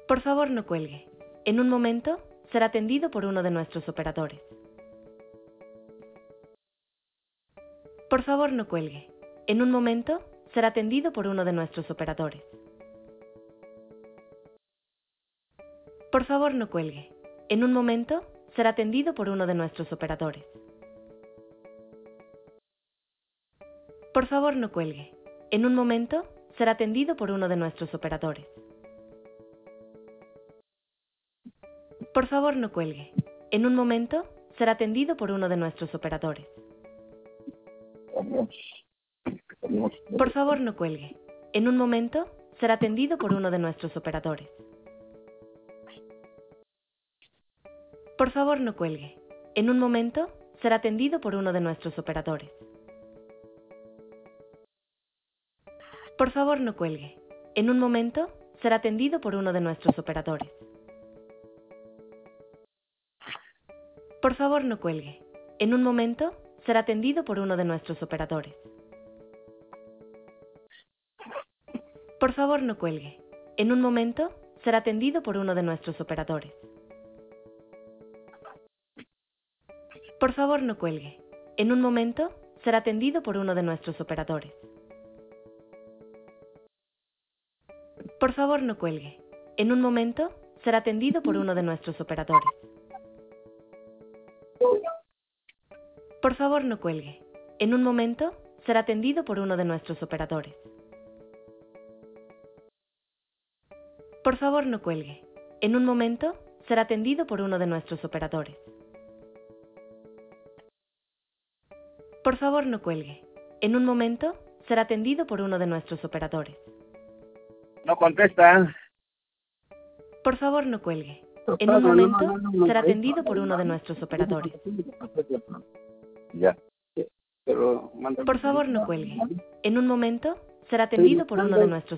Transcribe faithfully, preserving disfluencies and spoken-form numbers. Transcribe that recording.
Por favor, no cuelgue. En un momento, será atendido por uno de nuestros operadores. Por favor, no cuelgue. En un momento, será atendido por uno de nuestros operadores. Por favor, no cuelgue. En un momento, será atendido por uno de nuestros operadores. Por favor, no cuelgue. En un momento, será atendido por uno de nuestros operadores. Por favor, no cuelgue. En un momento, será atendido por uno de nuestros operadores. Por favor, no cuelgue. En un momento, será atendido por uno de nuestros operadores. Por favor, no cuelgue. En un momento, será atendido por uno de nuestros operadores. Por favor, no cuelgue. En un momento, será atendido por uno de nuestros operadores. Por favor, no cuelgue. En un momento, será atendido por uno de nuestros operadores. Por favor, no cuelgue. En un momento, será atendido por uno de nuestros operadores. Por favor, no cuelgue. En un momento, será atendido por uno de nuestros operadores. Por favor, no cuelgue. En un momento, será atendido por uno de nuestros operadores. Por favor, no cuelgue. En un momento, será atendido por uno de nuestros operadores. Por favor, no cuelgue. En un momento, será atendido por uno de nuestros operadores. Por favor, no cuelgue. En un momento, será atendido por uno de nuestros operadores. No contesta. Por favor, no cuelgue. En un momento, será atendido por uno de nuestros operadores. Ya. Pero manda- Por favor, no cuelgue. En un momento, será atendido por uno de nuestros